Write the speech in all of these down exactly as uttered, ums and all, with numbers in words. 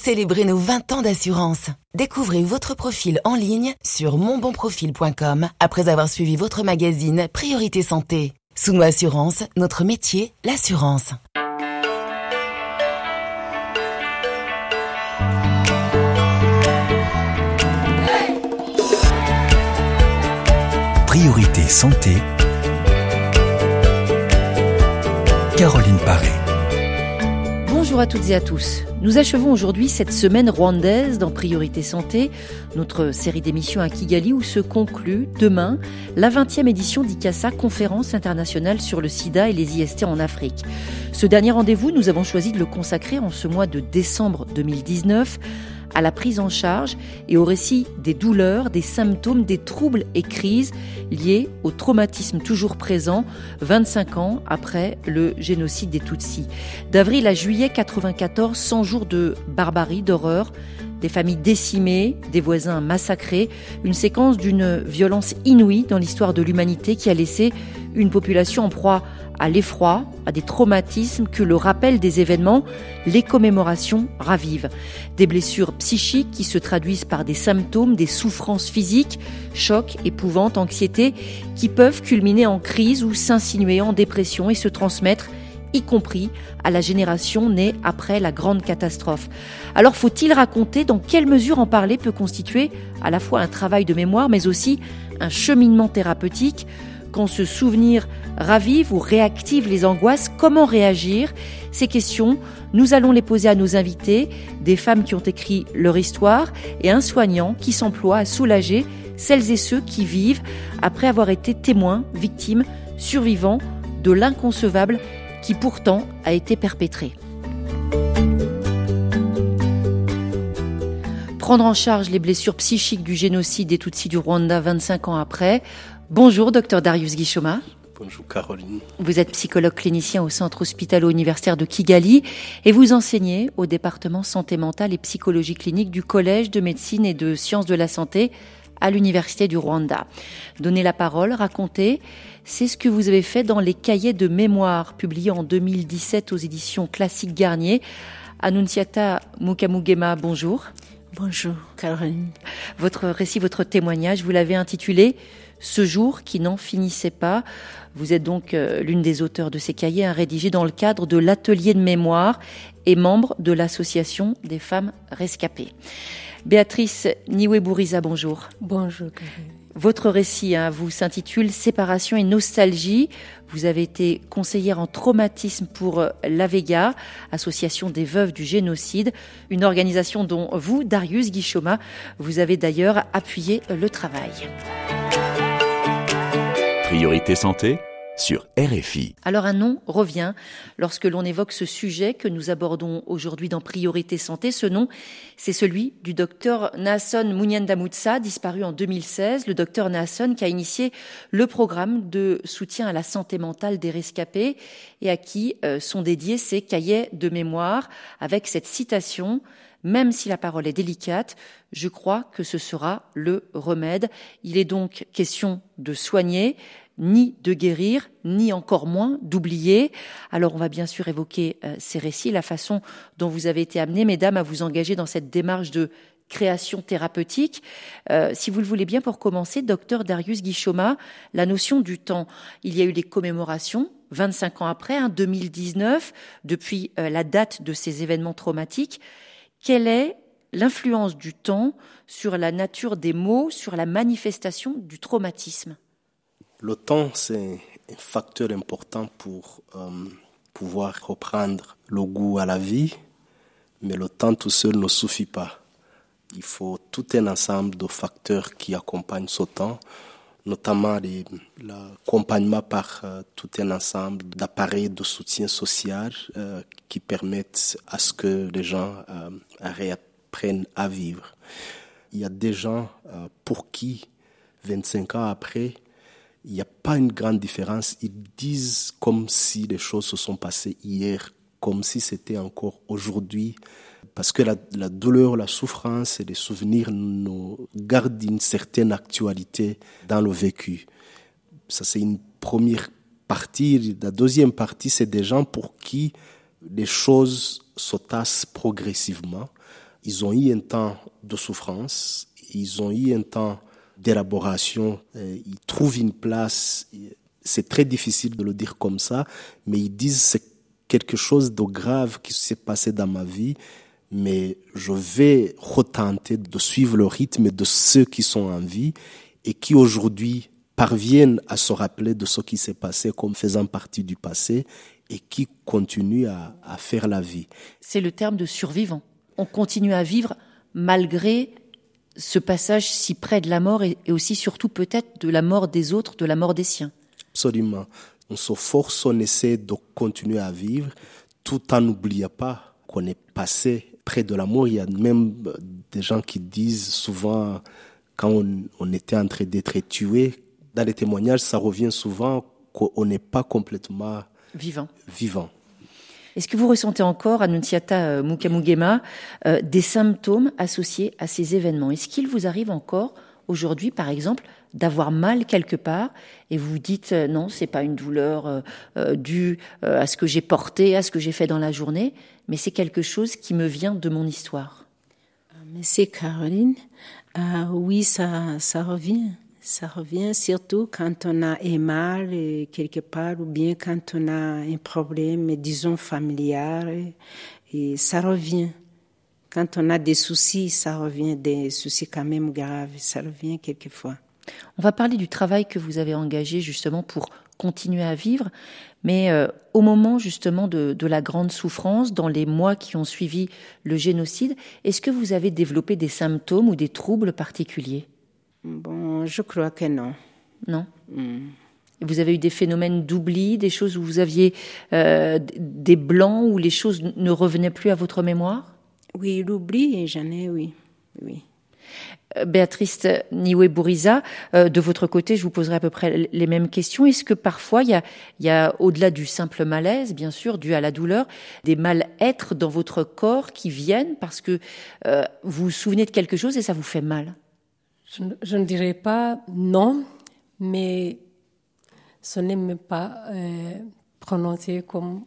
Célébrez nos vingt ans d'assurance. Découvrez votre profil en ligne sur mon bon profil point com après avoir suivi votre magazine Priorité Santé. Sous Assurance, notre métier, l'assurance. Priorité Santé, Caroline Paré. Bonjour à toutes et à tous. Nous achevons aujourd'hui cette semaine rwandaise dans Priorité Santé, notre série d'émissions à Kigali où se conclut demain la vingtième édition d'I C A S A, conférence internationale sur le sida et les I S T en Afrique. Ce dernier rendez-vous, nous avons choisi de le consacrer en ce mois de décembre deux mille dix-neuf à la prise en charge et au récit des douleurs, des symptômes, des troubles et crises liés au traumatisme toujours présent vingt-cinq ans après le génocide des Tutsis. D'avril à juillet quatre-vingt-quatorze, cent jours de barbarie, d'horreur, des familles décimées, des voisins massacrés, une séquence d'une violence inouïe dans l'histoire de l'humanité qui a laissé une population en proie à l'effroi, à des traumatismes que le rappel des événements, les commémorations ravivent. Des blessures psychiques qui se traduisent par des symptômes, des souffrances physiques, chocs, épouvantes, anxiété, qui peuvent culminer en crise ou s'insinuer en dépression et se transmettre, y compris à la génération née après la grande catastrophe. Alors faut-il raconter dans quelle mesure en parler peut constituer à la fois un travail de mémoire, mais aussi un cheminement thérapeutique? Quand ce souvenir ravive ou réactive les angoisses, comment réagir? Ces questions, nous allons les poser à nos invités, des femmes qui ont écrit leur histoire et un soignant qui s'emploie à soulager celles et ceux qui vivent après avoir été témoins, victimes, survivants de l'inconcevable qui pourtant a été perpétré. Prendre en charge les blessures psychiques du génocide des Tutsis du Rwanda vingt-cinq ans après. Bonjour, docteur Darius Gichoma. Bonjour Caroline. Vous êtes psychologue clinicien au centre hospitalo-universitaire de Kigali et vous enseignez au département santé mentale et psychologie clinique du Collège de médecine et de sciences de la santé à l'université du Rwanda. Donner la parole, raconter, c'est ce que vous avez fait dans les cahiers de mémoire publiés en deux mille dix-sept aux éditions Classique Garnier. Annunciata Mukamugema, bonjour. Bonjour Caroline. Votre récit, votre témoignage, vous l'avez intitulé « Ce jour qui n'en finissait pas ». Vous êtes donc euh, l'une des auteurs de ces cahiers, hein, rédigés dans le cadre de l'atelier de mémoire et membre de l'association des femmes rescapées. Béatrice Niweburiza, bonjour. Bonjour Caroline. Votre récit hein, vous s'intitule « Séparation et nostalgie ». Vous avez été conseillère en traumatisme pour l'Avega, association des veuves du génocide, une organisation dont vous, Darius Gichoma, vous avez d'ailleurs appuyé le travail. Priorité Santé sur R F I. Alors un nom revient lorsque l'on évoque ce sujet que nous abordons aujourd'hui dans Priorité Santé. Ce nom, c'est celui du docteur Naasson Munyandamutsa, disparu en deux mille seize. Le docteur Naasson qui a initié le programme de soutien à la santé mentale des rescapés et à qui euh, sont dédiés ces cahiers de mémoire avec cette citation « Même si la parole est délicate, je crois que ce sera le remède ». Il est donc question de soigner, ni de guérir, ni encore moins d'oublier. Alors on va bien sûr évoquer euh, ces récits, la façon dont vous avez été amenées, mesdames, à vous engager dans cette démarche de création thérapeutique. Euh, si vous le voulez bien, pour commencer, docteur Darius Gichoma, la notion du temps. Il y a eu les commémorations, vingt-cinq ans après, hein, deux mille dix-neuf, depuis euh, la date de ces événements traumatiques. Quelle est l'influence du temps sur la nature des mots, sur la manifestation du traumatisme ? Le temps, c'est un facteur important pour euh, pouvoir reprendre le goût à la vie, mais le temps tout seul ne suffit pas. Il faut tout un ensemble de facteurs qui accompagnent ce temps, notamment les, l'accompagnement par euh, tout un ensemble d'appareils de soutien social euh, qui permettent à ce que les gens euh, réapprennent à vivre. Il y a des gens euh, pour qui, vingt-cinq ans après, il n'y a pas une grande différence. Ils disent comme si les choses se sont passées hier, comme si c'était encore aujourd'hui. Parce que la, la douleur, la souffrance et les souvenirs nous gardent une certaine actualité dans le vécu. Ça, c'est une première partie. La deuxième partie, c'est des gens pour qui les choses se tassent progressivement. ils ont eu un temps de souffrance, ils ont eu un temps d'élaboration, ils trouvent une place. C'est très difficile de le dire comme ça, mais ils disent c'est quelque chose de grave qui s'est passé dans ma vie, mais je vais retenter de suivre le rythme de ceux qui sont en vie et qui aujourd'hui parviennent à se rappeler de ce qui s'est passé comme faisant partie du passé et qui continuent à, à faire la vie. C'est le terme de survivant. On continue à vivre malgré ce passage si près de la mort et, et aussi surtout peut-être de la mort des autres, de la mort des siens. Absolument. On se force, on essaie de continuer à vivre tout en n'oubliant pas qu'on est passé près de la mort. Il y a même des gens qui disent souvent, quand on, on était en train d'être tué, dans les témoignages, ça revient souvent qu'on n'est pas complètement vivant. vivant. Est-ce que vous ressentez encore, Annunciata Mukamugema, euh, des symptômes associés à ces événements ? Est-ce qu'il vous arrive encore aujourd'hui, par exemple, d'avoir mal quelque part et vous dites euh, non, c'est pas une douleur euh, euh, due euh, à ce que j'ai porté, à ce que j'ai fait dans la journée, mais c'est quelque chose qui me vient de mon histoire. Merci Caroline. Euh, oui, ça, ça revient. Ça revient surtout quand on a un mal quelque part ou bien quand on a un problème, disons, familial. Et ça revient. Quand on a des soucis, ça revient, des soucis quand même graves. Ça revient quelquefois. On va parler du travail que vous avez engagé justement pour continuer à vivre. Mais euh, au moment justement de, de la grande souffrance, dans les mois qui ont suivi le génocide, est-ce que vous avez développé des symptômes ou des troubles particuliers ? Bon, je crois que non. Non. Mm. Vous avez eu des phénomènes d'oubli, des choses où vous aviez euh, des blancs, où les choses ne revenaient plus à votre mémoire ? Oui, l'oubli, j'en ai, oui. oui. Béatrice Niwe-Bouriza, euh, de votre côté, je vous poserai à peu près les mêmes questions. Est-ce que parfois, il y a, il y a, au-delà du simple malaise, bien sûr, dû à la douleur, des mal-être dans votre corps qui viennent parce que euh, vous vous souvenez de quelque chose et ça vous fait mal ? Je, je ne dirais pas non, mais ce n'est même pas euh, prononcé comme,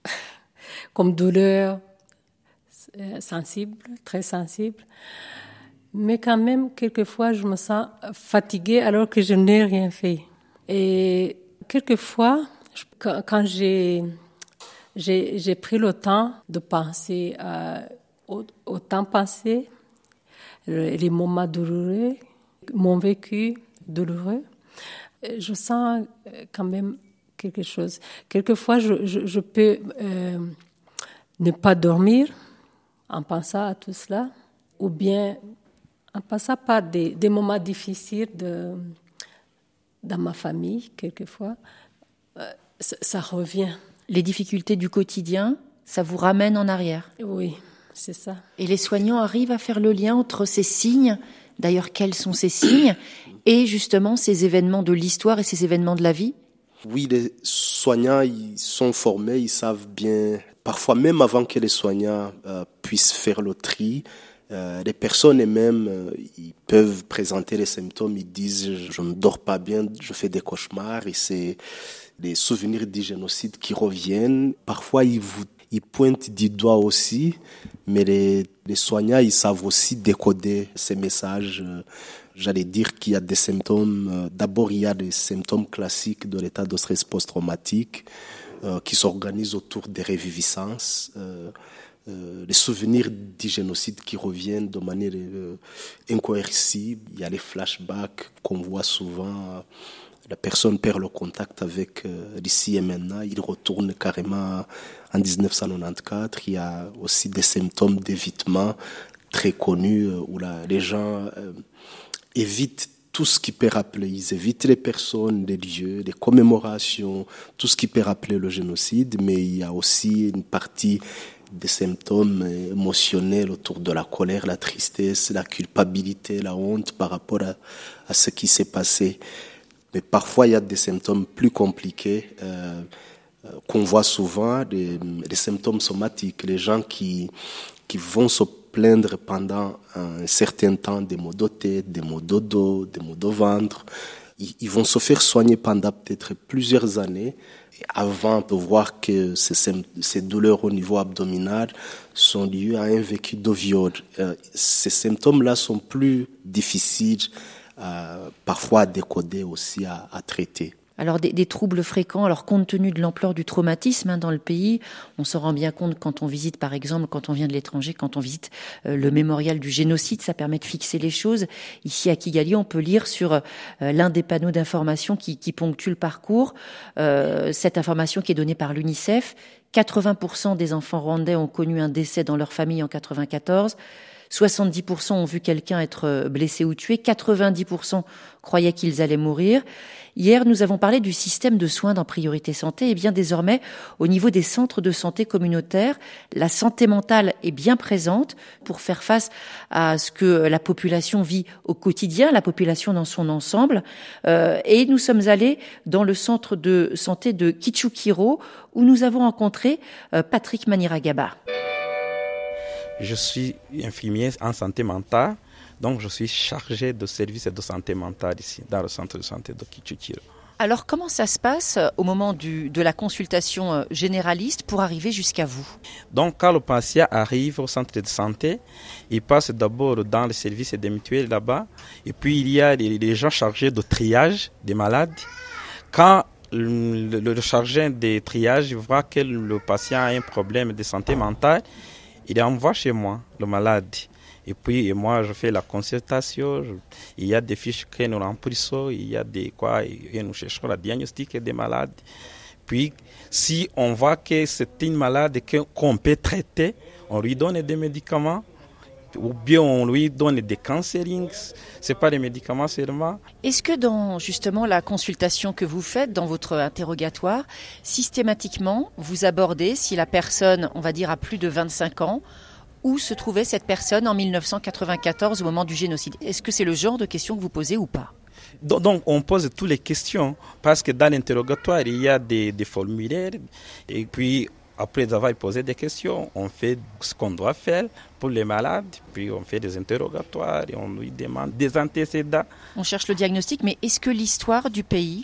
comme douleur euh, sensible, très sensible. Mais quand même, quelquefois, je me sens fatiguée alors que je n'ai rien fait. Et quelquefois, quand, quand j'ai, j'ai, j'ai pris le temps de penser à, au, au temps passé, les moments douloureux, mon vécu douloureux, je sens quand même quelque chose. Quelquefois, je, je, je peux euh, ne pas dormir en pensant à tout cela, ou bien en passant par des, des moments difficiles de, dans ma famille, quelquefois, euh, ça, ça revient. Les difficultés du quotidien, ça vous ramène en arrière ? Oui, c'est ça. Et les soignants arrivent à faire le lien entre ces signes, d'ailleurs quels sont ces signes, et justement ces événements de l'histoire et ces événements de la vie ? Oui, les soignants, ils sont formés, ils savent bien, parfois même avant que les soignants euh, puissent faire le tri, Euh, les personnes elles-mêmes, euh, ils peuvent présenter les symptômes, ils disent je ne dors pas bien, je fais des cauchemars et c'est les souvenirs du génocide qui reviennent. Parfois ils, vous, ils pointent du doigt aussi, mais les, les soignants ils savent aussi décoder ces messages. Euh, j'allais dire qu'il y a des symptômes, euh, d'abord il y a des symptômes classiques de l'état de stress post-traumatique euh, qui s'organisent autour des réviviscences. Euh, Euh, les souvenirs du génocide qui reviennent de manière euh, incoercible. Il y a les flashbacks qu'on voit souvent. La personne perd le contact avec euh, l'ici et maintenant. Il retourne carrément en dix-neuf cent quatre-vingt-quatorze. Il y a aussi des symptômes d'évitement très connus euh, où là, les gens euh, évitent tout ce qui peut rappeler. Ils évitent les personnes, les lieux, les commémorations, tout ce qui peut rappeler le génocide. Mais il y a aussi une partie des symptômes émotionnels autour de la colère, la tristesse, la culpabilité, la honte par rapport à, à ce qui s'est passé. Mais parfois, il y a des symptômes plus compliqués euh, qu'on voit souvent, des, des symptômes somatiques. Les gens qui, qui vont se plaindre pendant un certain temps des maux de tête, des maux de dos, des maux de ventre, ils, ils vont se faire soigner pendant peut-être plusieurs années avant de voir que ces, ces douleurs au niveau abdominal sont liées à un vécu de viol. Euh, ces symptômes-là sont plus difficiles, euh, parfois à décoder aussi, à, à traiter. Alors des, des troubles fréquents, alors compte tenu de l'ampleur du traumatisme hein, dans le pays, on s'en rend bien compte quand on visite par exemple, quand on vient de l'étranger, quand on visite euh, le mémorial du génocide, ça permet de fixer les choses. Ici à Kigali, on peut lire sur euh, l'un des panneaux d'information qui, qui ponctue le parcours, euh, cette information qui est donnée par l'UNICEF, quatre-vingts pour cent des enfants rwandais ont connu un décès dans leur famille en quatre-vingt-quatorze, soixante-dix pour cent ont vu quelqu'un être blessé ou tué, quatre-vingt-dix pour cent croyaient qu'ils allaient mourir. Hier, nous avons parlé du système de soins dans Priorité Santé. Et bien désormais, au niveau des centres de santé communautaires, la santé mentale est bien présente pour faire face à ce que la population vit au quotidien, la population dans son ensemble. Euh, et nous sommes allés dans le centre de santé de Kichukiro, où nous avons rencontré euh, Patrick Maniragaba. Je suis infirmier en santé mentale, donc je suis chargé de services de santé mentale ici, dans le centre de santé de Kichukiro. Alors comment ça se passe au moment du, de la consultation généraliste pour arriver jusqu'à vous? Donc quand le patient arrive au centre de santé, il passe d'abord dans le service des mutuelles là-bas, et puis il y a les, les gens chargés de triage des malades. Quand le, le, le chargé de triage voit que le patient a un problème de santé mentale, il envoie chez moi le malade. Et puis et moi, je fais la consultation. Je, il y a des fiches que nous remplissons. Il y a des quoi, et nous cherchons le diagnostic des malades. Puis, si on voit que c'est une malade que, qu'on peut traiter, on lui donne des médicaments. Ou bien on lui donne des counselings, c'est pas des médicaments seulement. Est-ce que dans justement la consultation que vous faites, dans votre interrogatoire, systématiquement vous abordez si la personne, on va dire, a plus de vingt-cinq ans, où se trouvait cette personne en dix-neuf cent quatre-vingt-quatorze au moment du génocide? Est-ce que c'est le genre de questions que vous posez ou pas? Donc, donc on pose toutes les questions parce que dans l'interrogatoire il y a des, des formulaires et puis après avoir posé des questions, on fait ce qu'on doit faire pour les malades, puis on fait des interrogatoires et on lui demande des antécédents. On cherche le diagnostic, mais est-ce que l'histoire du pays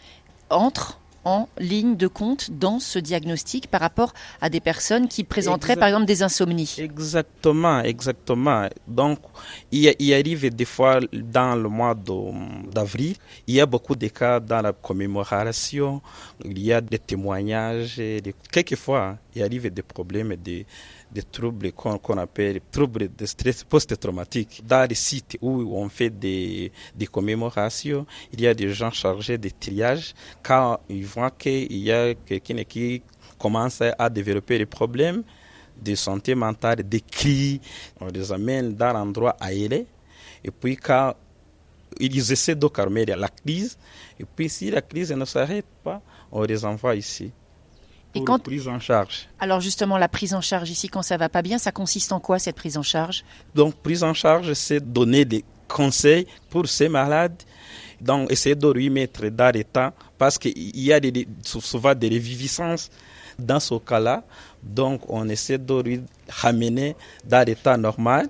entre en ligne de compte dans ce diagnostic par rapport à des personnes qui présenteraient exact. Par exemple des insomnies? Exactement, exactement. Donc, il, il arrive des fois dans le mois de, d'avril, il y a beaucoup de cas dans la commémoration, il y a des témoignages, des, quelquefois il arrive des problèmes de des troubles qu'on, qu'on appelle troubles de stress post-traumatique. Dans les sites où on fait des, des commémorations, il y a des gens chargés de triage. Quand ils voient qu'il y a quelqu'un qui commence à développer des problèmes de santé mentale, des cris, on les amène dans l'endroit aéré. Et puis quand ils essaient de calmer la crise, et puis si la crise ne s'arrête pas, on les envoie ici. Et quand prise en charge. Alors justement, la prise en charge ici, quand ça va pas bien, ça consiste en quoi cette prise en charge? Donc prise en charge, c'est donner des conseils pour ces malades, donc essayer de lui mettre dans l'état, parce qu'il y a des, souvent des reviviscences dans ce cas-là, donc on essaie de lui ramener dans l'état normal.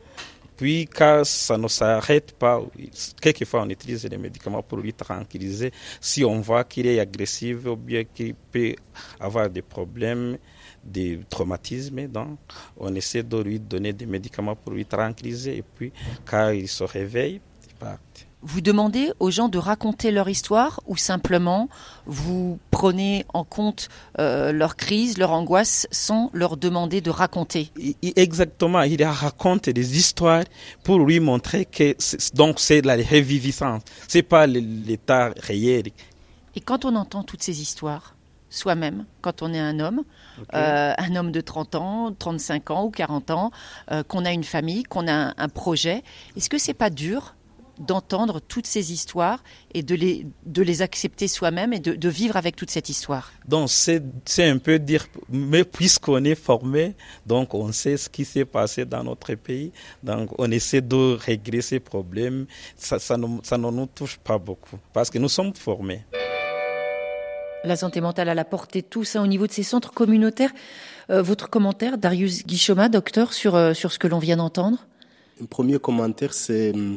Puis quand ça ne s'arrête pas, quelquefois on utilise les médicaments pour lui tranquilliser. Si on voit qu'il est agressif ou bien qu'il peut avoir des problèmes, des traumatismes, donc on essaie de lui donner des médicaments pour lui tranquilliser. Et puis quand il se réveille, il part. Vous demandez aux gens de raconter leur histoire ou simplement vous prenez en compte euh, leur crise, leur angoisse sans leur demander de raconter? Exactement, il raconte des histoires pour lui montrer que c'est, donc c'est de la reviviscence, c'est pas l'état réel. Et quand on entend toutes ces histoires, soi-même, quand on est un homme, okay. euh, un homme de trente ans, trente-cinq ans ou quarante ans, euh, qu'on a une famille, qu'on a un, un projet, est-ce que c'est pas dur d'entendre toutes ces histoires et de les, de les accepter soi-même et de, de vivre avec toute cette histoire? Donc c'est, c'est un peu dire, mais puisqu'on est formé, donc on sait ce qui s'est passé dans notre pays, donc on essaie de régler ces problèmes, ça, ça, ne, ça ne nous touche pas beaucoup, parce que nous sommes formés. La santé mentale à la portée de tous, hein, au niveau de ces centres communautaires. Euh, votre commentaire, Darius Guichoma, docteur, sur, euh, sur ce que l'on vient d'entendre? Un premier commentaire, c'est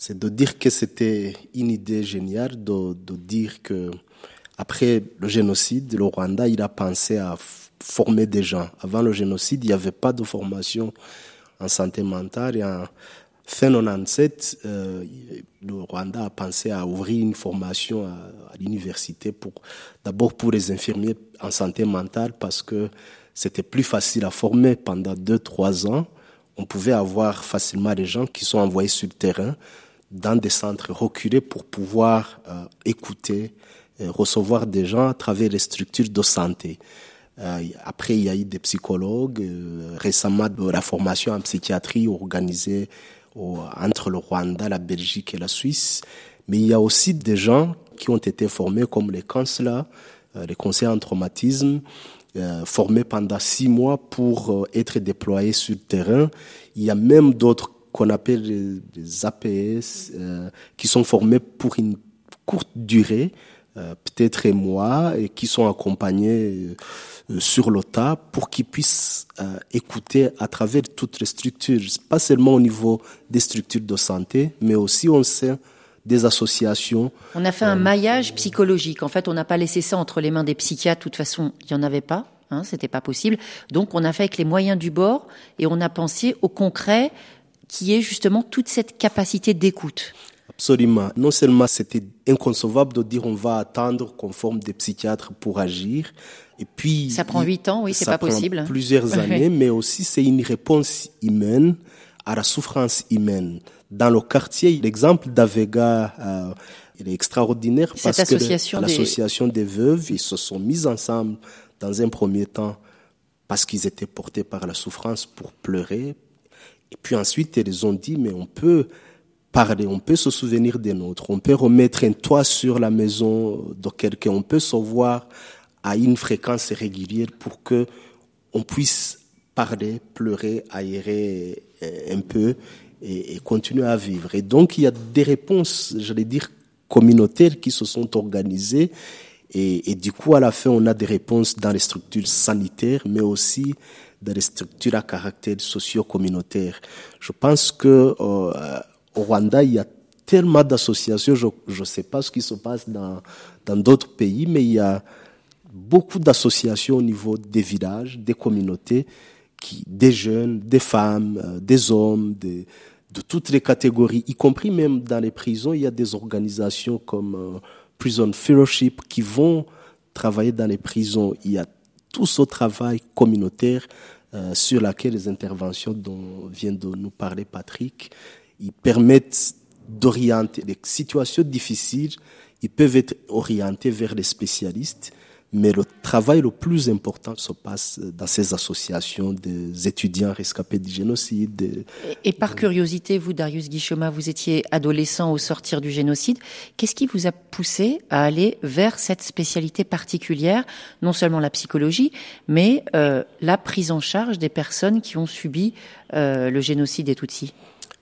c'est de dire que c'était une idée géniale de, de dire que après le génocide, le Rwanda, il a pensé à f- former des gens. Avant le génocide, il n'y avait pas de formation en santé mentale. Et en fin quatre-vingt-dix-sept, euh, le Rwanda a pensé à ouvrir une formation à, à l'université, pour, d'abord pour les infirmiers en santé mentale, parce que c'était plus facile à former pendant deux, trois ans. On pouvait avoir facilement des gens qui sont envoyés sur le terrain dans des centres reculés pour pouvoir euh, écouter, euh, recevoir des gens à travers les structures de santé. Euh, après, il y a eu des psychologues. Euh, récemment, de la formation en psychiatrie organisée au, entre le Rwanda, la Belgique et la Suisse. Mais il y a aussi des gens qui ont été formés comme les counselors, euh, les conseillers en traumatisme, euh, formés pendant six mois pour euh, être déployés sur le terrain. Il y a même d'autres qu'on appelle les, les A P S, euh, qui sont formés pour une courte durée, euh, peut-être un mois, et qui sont accompagnés euh, sur le tas pour qu'ils puissent euh, écouter à travers toutes les structures, pas seulement au niveau des structures de santé, mais aussi au sein des associations. On a fait un maillage psychologique. En fait, on n'a pas laissé ça entre les mains des psychiatres. De toute façon, il n'y en avait pas. Hein, c'était pas possible. Donc, on a fait avec les moyens du bord et on a pensé au concret, qui est justement toute cette capacité d'écoute. Absolument. Non seulement c'était inconcevable de dire on va attendre qu'on forme des psychiatres pour agir, et puis ça prend huit ans, oui, c'est pas possible. Ça prend plusieurs années, mais aussi c'est une réponse humaine à la souffrance humaine. Dans le quartier, l'exemple d'Avega, euh, il est extraordinaire. Cette parce association que des... l'association des veuves, ils se sont mis ensemble dans un premier temps parce qu'ils étaient portés par la souffrance pour pleurer. Et puis ensuite, ils ont dit, mais on peut parler, on peut se souvenir des nôtres, on peut remettre un toit sur la maison de quelqu'un, on peut se voir à une fréquence régulière pour que on puisse parler, pleurer, aérer un peu et, et continuer à vivre. Et donc, il y a des réponses, j'allais dire, communautaires qui se sont organisées. Et, et du coup, à la fin, on a des réponses dans les structures sanitaires, mais aussi dans les structures à caractère socio-communautaire. Je pense que euh, au Rwanda, il y a tellement d'associations, je ne sais pas ce qui se passe dans dans d'autres pays, mais il y a beaucoup d'associations au niveau des villages, des communautés, qui, des jeunes, des femmes, euh, des hommes, des, de toutes les catégories, y compris même dans les prisons, il y a des organisations comme euh, Prison Fellowship qui vont travailler dans les prisons. Il y a tout ce travail communautaire euh, sur laquelle les interventions dont vient de nous parler Patrick, ils permettent d'orienter les situations difficiles, ils peuvent être orientés vers les spécialistes, mais le travail le plus important se passe dans ces associations des étudiants rescapés du génocide. De, et, et par curiosité, vous, Darius Guichema, vous étiez adolescent au sortir du génocide. Qu'est-ce qui vous a poussé à aller vers cette spécialité particulière, non seulement la psychologie, mais euh, la prise en charge des personnes qui ont subi euh, le génocide des Tutsis?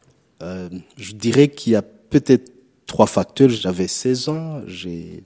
euh, Je dirais qu'il y a peut-être trois facteurs. J'avais seize ans, j'ai...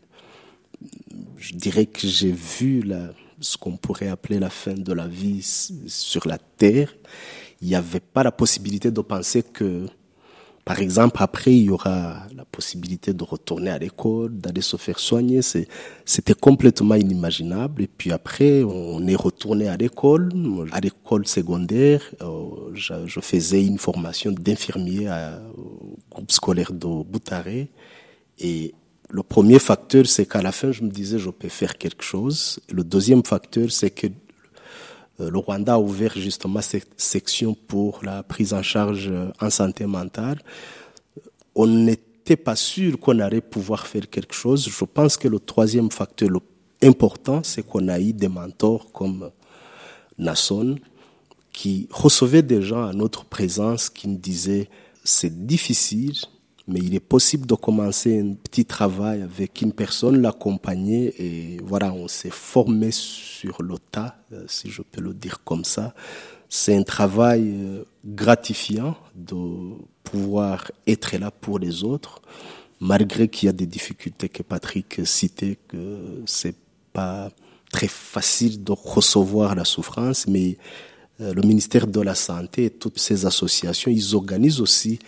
Je dirais que j'ai vu la, ce qu'on pourrait appeler la fin de la vie sur la Terre. Il n'y avait pas la possibilité de penser que, par exemple, après, il y aura la possibilité de retourner à l'école, d'aller se faire soigner. C'est, c'était complètement inimaginable. Et puis après, on est retourné à l'école, à l'école secondaire. Je, je faisais une formation d'infirmier à, au groupe scolaire de Boutaré. Et le premier facteur, c'est qu'à la fin, je me disais, je peux faire quelque chose. Et le deuxième facteur, c'est que le Rwanda a ouvert justement cette section pour la prise en charge en santé mentale. On n'était pas sûr qu'on allait pouvoir faire quelque chose. Je pense que le troisième facteur le important, c'est qu'on a eu des mentors comme Nasson, qui recevaient des gens à notre présence, qui nous disaient, c'est difficile, mais il est possible de commencer un petit travail avec une personne, l'accompagner, et voilà, on s'est formé sur le tas, si je peux le dire comme ça. C'est un travail gratifiant de pouvoir être là pour les autres, malgré qu'il y a des difficultés que Patrick citait, que c'est pas très facile de recevoir la souffrance, mais le ministère de la Santé et toutes ces associations, ils organisent aussi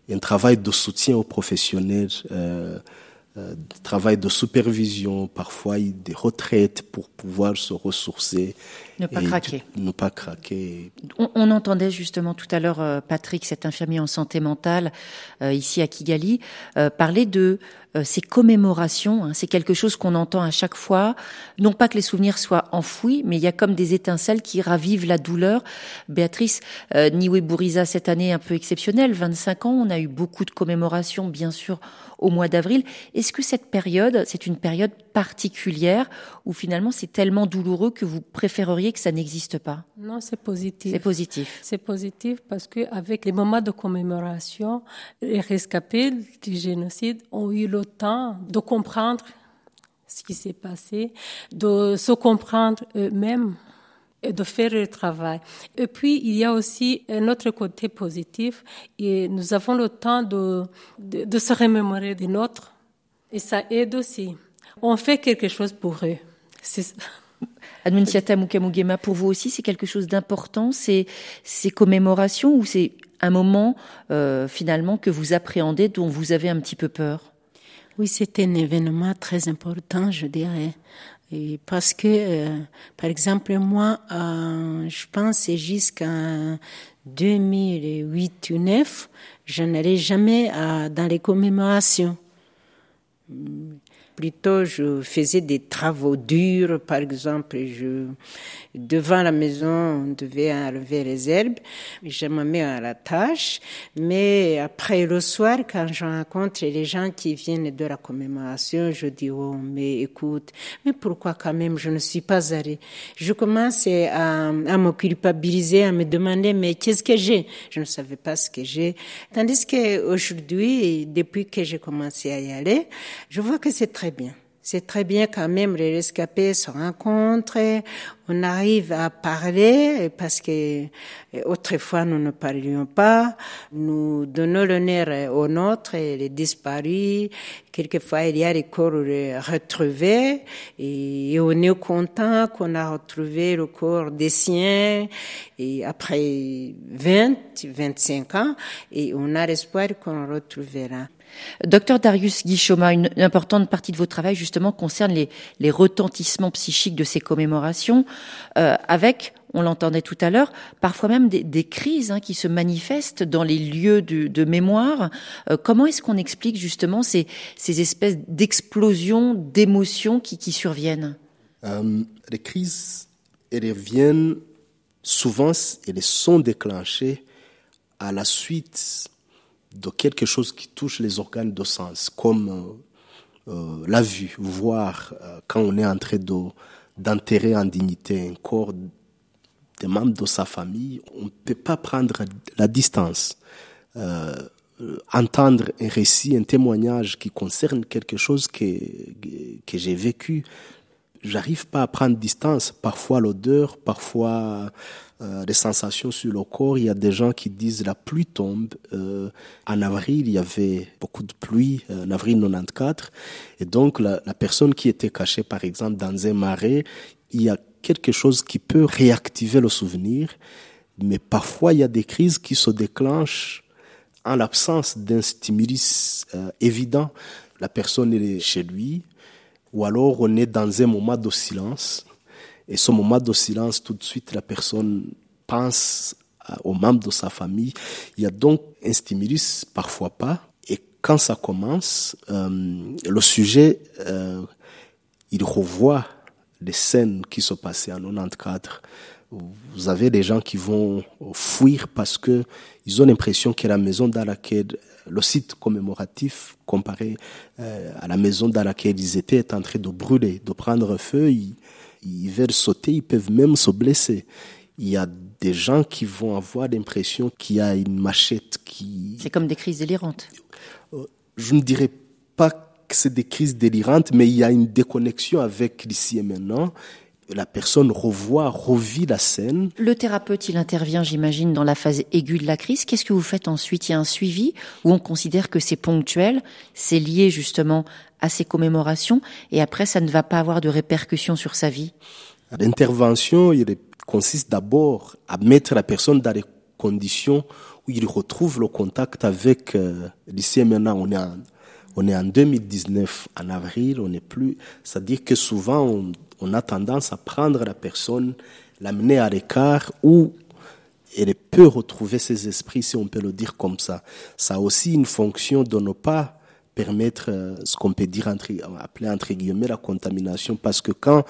un travail de soutien aux professionnels, euh, euh, travail de supervision, parfois des retraites pour pouvoir se ressourcer. Ne pas craquer. Ne pas craquer. On, on entendait justement tout à l'heure euh, Patrick, cet infirmier en santé mentale euh, ici à Kigali, euh, parler de euh, ces commémorations. Hein, c'est quelque chose qu'on entend à chaque fois. Non pas que les souvenirs soient enfouis, mais il y a comme des étincelles qui ravivent la douleur. Béatrice, euh, Niweburiza, cette année un peu exceptionnelle, vingt-cinq ans, on a eu beaucoup de commémorations, bien sûr, au mois d'avril. Est-ce que cette période, c'est une période particulière où finalement c'est tellement douloureux que vous préféreriez que ça n'existe pas? Non, c'est positif. C'est positif. C'est positif parce qu'avec les moments de commémoration, les rescapés du génocide ont eu le temps de comprendre ce qui s'est passé, de se comprendre eux-mêmes et de faire le travail. Et puis, il y a aussi un autre côté positif et nous avons le temps de, de, de se remémorer des nôtres et ça aide aussi. On fait quelque chose pour eux. C'est ça. Annunciata Mukamugema, pour vous aussi, c'est quelque chose d'important, c'est ces commémorations ou c'est un moment euh, finalement que vous appréhendez, dont vous avez un petit peu peur? Oui, c'est un événement très important, je dirais. Et parce que, euh, par exemple, moi, euh, je pense que jusqu'en deux mille huit ou deux mille neuf, je n'allais jamais à, dans les commémorations. Plutôt, je faisais des travaux durs, par exemple, je, devant la maison, on devait enlever les herbes. Je me mets à la tâche. Mais après, le soir, quand je rencontre les gens qui viennent de la commémoration, je dis, oh, mais écoute, mais pourquoi quand même je ne suis pas allée? Je commence à, à me culpabiliser, à me demander, mais qu'est-ce que j'ai? Je ne savais pas ce que j'ai. Tandis qu'aujourd'hui, depuis que j'ai commencé à y aller, je vois que c'est très bien. C'est très bien quand même, les rescapés se rencontrent, on arrive à parler parce que autrefois nous ne parlions pas, nous donnons l'honneur aux nôtres et les disparus. Quelquefois il y a des corps retrouvés et on est content qu'on a retrouvé le corps des siens et après vingt, vingt-cinq ans et on a l'espoir qu'on le retrouvera. Docteur Darius Guichoma, une importante partie de votre travail justement concerne les, les retentissements psychiques de ces commémorations, euh, avec, on l'entendait tout à l'heure, parfois même des, des crises hein, qui se manifestent dans les lieux de, de mémoire. Euh, comment est-ce qu'on explique justement ces, ces espèces d'explosions d'émotions qui, qui surviennent? euh, Les crises, elles viennent souvent, elles sont déclenchées à la suite de quelque chose qui touche les organes de sens, comme euh, euh, la vue, voir euh, quand on est en train de, d'enterrer en dignité un corps des membres de sa famille, on ne peut pas prendre la distance. Euh, entendre un récit, un témoignage qui concerne quelque chose que, que j'ai vécu, j'arrive pas à prendre distance. Parfois l'odeur, parfois euh, les sensations sur le corps. Il y a des gens qui disent la pluie tombe. Euh, en avril, il y avait beaucoup de pluie, euh, en avril quatre-vingt-quatorze. Et donc la, la personne qui était cachée, par exemple, dans un marais, il y a quelque chose qui peut réactiver le souvenir. Mais parfois, il y a des crises qui se déclenchent en l'absence d'un stimulus euh, évident. La personne est chez lui, ou alors on est dans un moment de silence. Et ce moment de silence, tout de suite, la personne pense aux membres de sa famille. Il y a donc un stimulus, parfois pas. Et quand ça commence, euh, le sujet, euh, il revoit les scènes qui se passaient en quatre-vingt-quatorze. Vous avez des gens qui vont fuir parce que ils ont l'impression que la maison dans laquelle, le site commémoratif comparé euh, à la maison dans laquelle ils étaient est en train de brûler, de prendre feu. Ils, ils veulent sauter, ils peuvent même se blesser. Il y a des gens qui vont avoir l'impression qu'il y a une machette qui... C'est comme des crises délirantes. Je ne dirais pas que c'est des crises délirantes, mais il y a une déconnexion avec l'ici et maintenant. La personne revoit, revit la scène. Le thérapeute, il intervient, j'imagine, dans la phase aiguë de la crise. Qu'est-ce que vous faites ensuite? Il y a un suivi où on considère que c'est ponctuel, c'est lié justement à ces commémorations, et après, ça ne va pas avoir de répercussions sur sa vie. L'intervention, il consiste d'abord à mettre la personne dans les conditions où ils retrouvent le contact avec euh, l'ici et maintenant. On est en, on est en deux mille dix-neuf, en avril, on n'est plus. C'est-à-dire que souvent, on, on a tendance à prendre la personne, l'amener à l'écart où elle peut retrouver ses esprits, si on peut le dire comme ça. Ça a aussi une fonction de ne pas permettre euh, ce qu'on peut dire, entre, appeler entre guillemets la contamination, parce que quand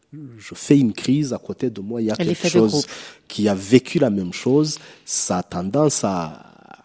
je fais une crise, à côté de moi, il y a quelque chose qui a vécu la même chose, ça a tendance à...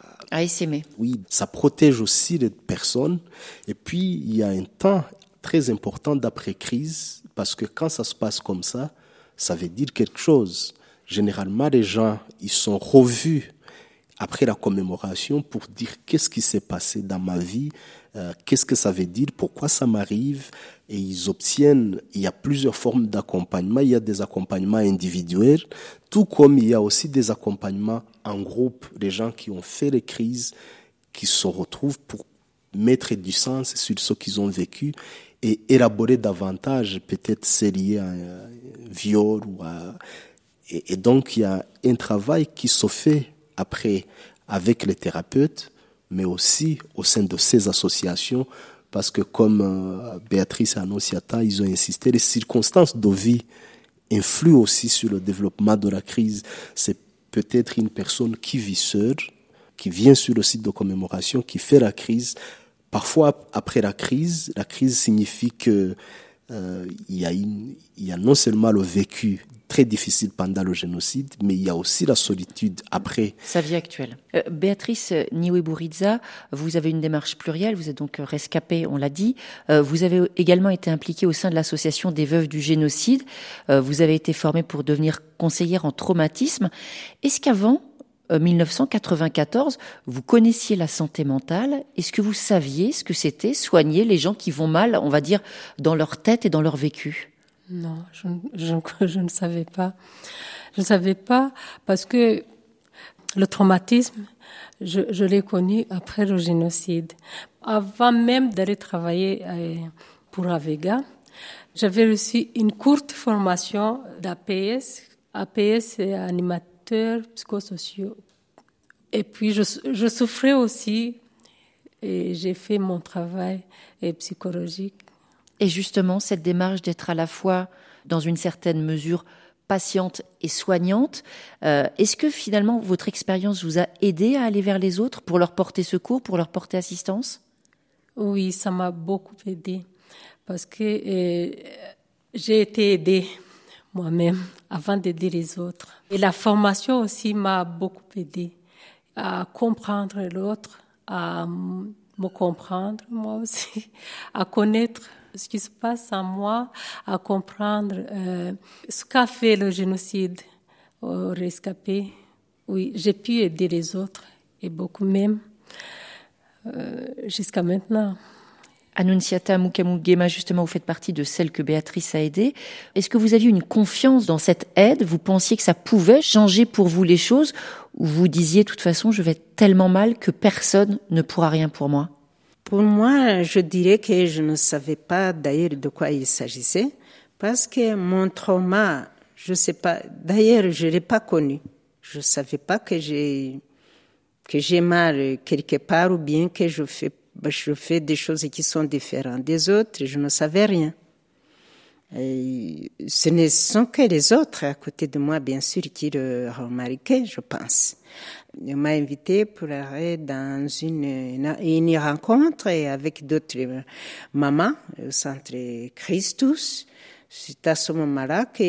à essaimer. Oui, ça protège aussi les personnes. Et puis, il y a un temps très important d'après-crise, parce que quand ça se passe comme ça, ça veut dire quelque chose. Généralement, les gens, ils sont revus après la commémoration pour dire qu'est-ce qui s'est passé dans ma vie, euh, qu'est-ce que ça veut dire, pourquoi ça m'arrive, et ils obtiennent, il y a plusieurs formes d'accompagnement, il y a des accompagnements individuels, tout comme il y a aussi des accompagnements en groupe, des gens qui ont fait les crises, qui se retrouvent pour mettre du sens sur ce qu'ils ont vécu et élaborer davantage peut-être c'est lié à un viol ou à... Et, et donc il y a un travail qui se fait après avec les thérapeutes, mais aussi au sein de ces associations, parce que comme euh, Béatrice et Annonciata, ils ont insisté, les circonstances de vie influent aussi sur le développement de la crise. C'est peut-être une personne qui vit seule, qui vient sur le site de commémoration, qui fait la crise. Parfois, après la crise, la crise signifie que euh, il y a une, il y a non seulement le vécu très difficile pendant le génocide, mais il y a aussi la solitude après. Sa vie actuelle. Euh, Béatrice Niweburiza, vous avez une démarche plurielle, vous êtes donc rescapée, on l'a dit. Euh, vous avez également été impliquée au sein de l'association des veuves du génocide. Euh, vous avez été formée pour devenir conseillère en traumatisme. Est-ce qu'avant euh, dix-neuf cent quatre-vingt-quatorze, vous connaissiez la santé mentale? Est-ce que vous saviez ce que c'était soigner les gens qui vont mal, on va dire, dans leur tête et dans leur vécu? Non, je, je, je ne savais pas. Je ne savais pas parce que le traumatisme, je, je l'ai connu après le génocide. Avant même d'aller travailler pour Avega, j'avais reçu une courte formation d'A P S. A P S, c'est animateur psychosocial. Et puis, je, je souffrais aussi et j'ai fait mon travail psychologique. Et justement, cette démarche d'être à la fois, dans une certaine mesure, patiente et soignante, euh, est-ce que finalement, votre expérience vous a aidé à aller vers les autres pour leur porter secours, pour leur porter assistance? Oui, ça m'a beaucoup aidé parce que euh, j'ai été aidée moi-même avant d'aider les autres. Et la formation aussi m'a beaucoup aidée à comprendre l'autre, à me comprendre moi aussi, à connaître ce qui se passe en moi, à comprendre euh, ce qu'a fait le génocide aux rescapés. Oui, j'ai pu aider les autres, et beaucoup même, euh, jusqu'à maintenant. Annonciata Mukamugema, justement, vous faites partie de celles que Béatrice a aidées. Est-ce que vous aviez une confiance dans cette aide? Vous pensiez que ça pouvait changer pour vous les choses? Ou vous disiez, de toute façon, je vais tellement mal que personne ne pourra rien pour moi? Pour moi, je dirais que je ne savais pas d'ailleurs de quoi il s'agissait, parce que mon trauma, je sais pas, d'ailleurs, je l'ai pas connu. Je savais pas que j'ai, que j'ai mal quelque part ou bien que je fais, je fais des choses qui sont différentes des autres, je ne savais rien. Et ce ne sont que les autres à côté de moi, bien sûr, qui le remarquaient, je pense. On m'a invité pour aller dans une, une, une rencontre avec d'autres mamans au centre Christus. C'est à ce moment-là que